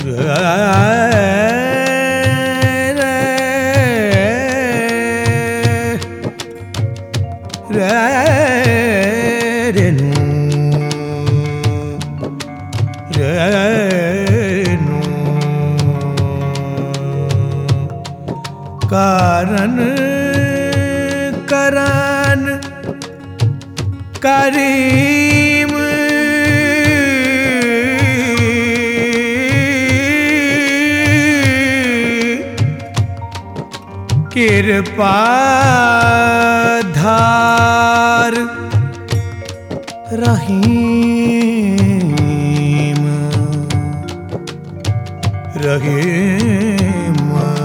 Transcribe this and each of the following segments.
कारण करन करीम कृपा धार रहीम रहीम।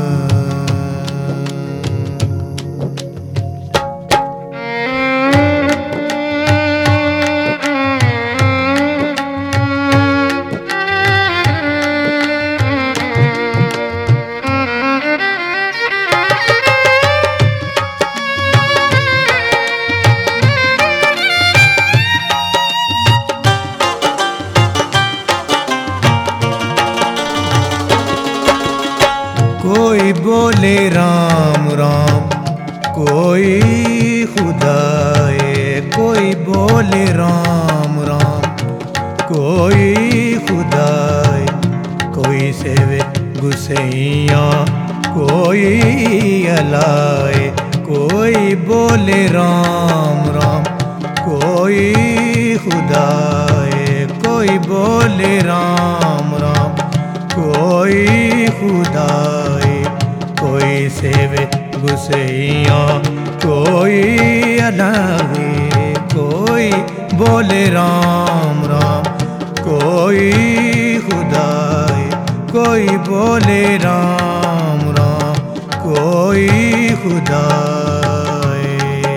कोई बोले राम राम कोई खुदाए, कोई बोले राम राम कोई खुदाए, कोई सेवे गुसैया कोई अलाए, कोई बोले राम राम कोई खुदाए, कोई बोले राम राम कोई खुदाए, कोई सेवे गुसैया कोई अलाए, कोई बोले राम राम कोई खुदाए, कोई बोले राम राम कोई खुदाए।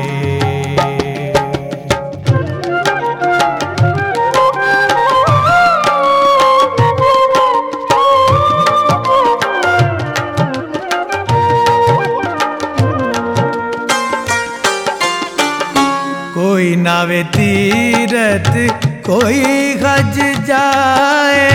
कोई नावे तीरथ कोई हज जाए,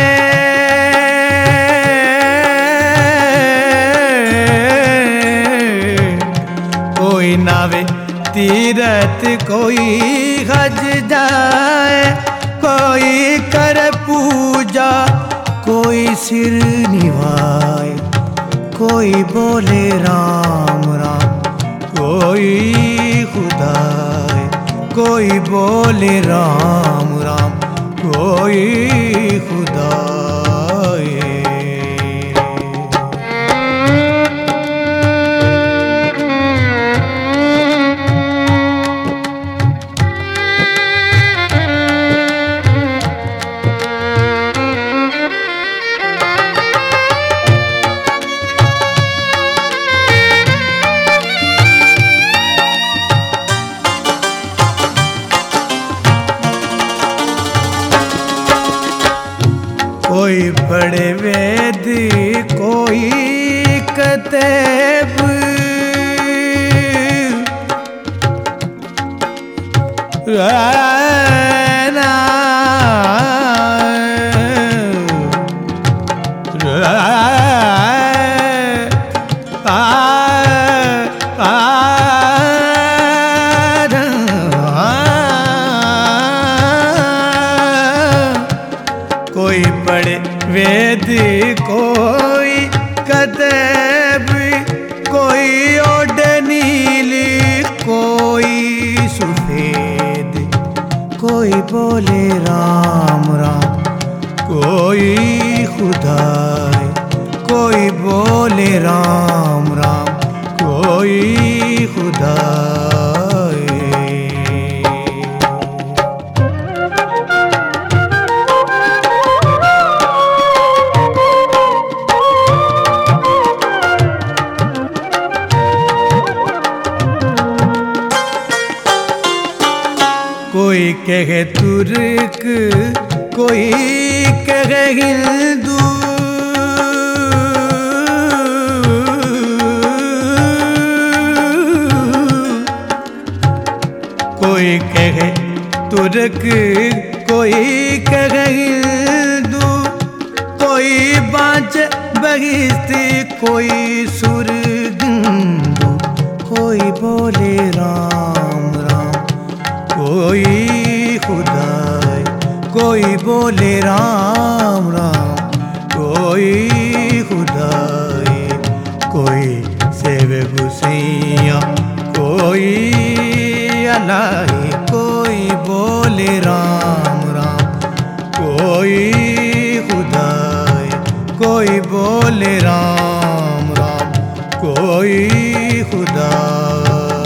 कोई नावे तीरथ कोई हज जाए, कोई कर पूजा कोई सिर निभाए, कोई बोले राम राम कोई खुदाए, कोई बोले राम राम कोई खुदाए। कोई बड़े वेद कोई कतेब, कोई बड़े वेद कोई कतेब, कोई ओढ़ नीली कोई सफेद, कोई बोले राम राम कोई खुदाए, कोई बोले राम राम कोई खुदाए। कोई कहे तुर्क कोई कहे हिंदू, कोई कहे तुर्क कोई कहे हिंदू, कोई कोई बाँच बहिस्ती, कोई सुरगिंदु, कोई बोले राम राम, कोई खुदाई, कोई बोले राम राम, कोई खुदाई, कोई सेवे गुसैया, कोई अलाई, कोई बोले राम राम, कोई खुदाई, कोई बोले राम राम, कोई खुदाई।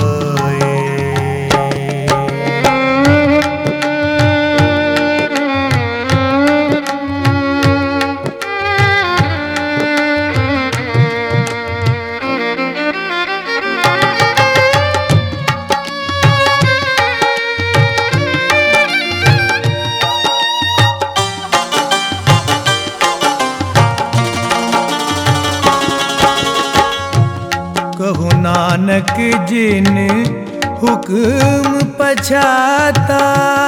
कहो नानक जिन हुक्म पछाता,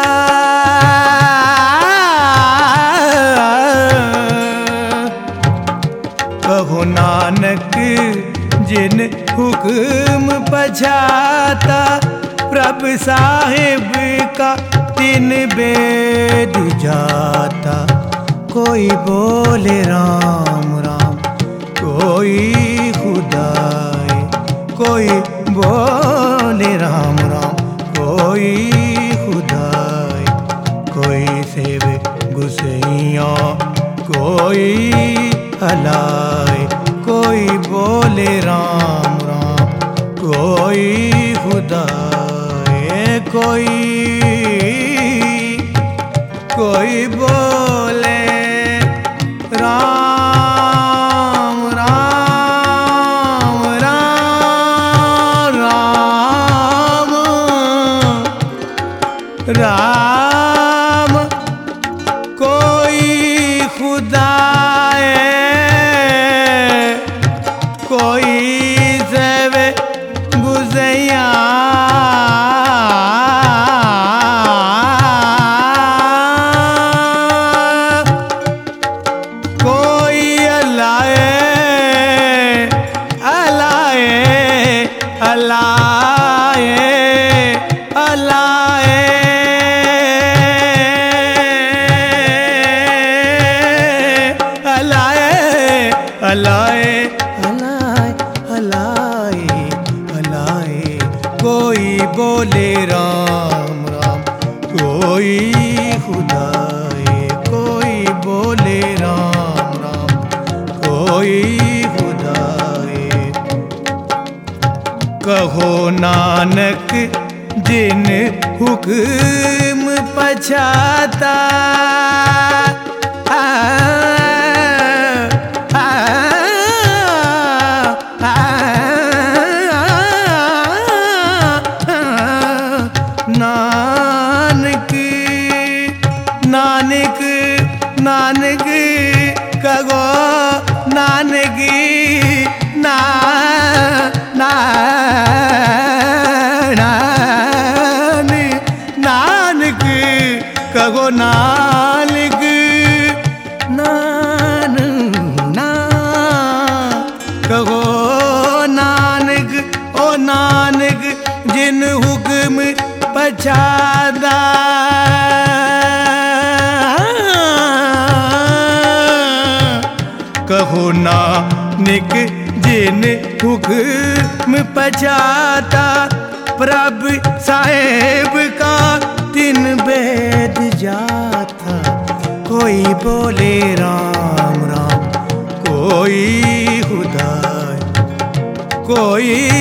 कहो नानक जिन हुक्म पछाता, प्रभु साहिब का तीन बेद जाता, कोई बोले राम राम, कोई खुदाई, कोई बोले राम राम, कोई खुदाई, कोई सेवे गुसैया, कोई अलाई, कोई बोले राम राम, कोई खुदाई, कोई बोले राम राम राम राम राम, कोई खुदाए, कोई सेवे गुसैया, कोई अलाए अलाए अलाए अलाए अलाए अलाए अलाए अलाए अलाए, कोई बोले राम राम, कोई खुदाई, कोई बोले राम राम, कोई खुदाई। कहो नानक जिन हुक्म पछाता, नानक नानक नानक, कहो नानक ना ना नानक, कहो नानक नान ना, कहो नानक ओ नानक जिन हुक्म पछादा, कहो नानक जिन हुक्म पछाता, प्रभु साहिब का तीन बेद जाता, कोई बोले राम राम, कोई खुदाई, कोई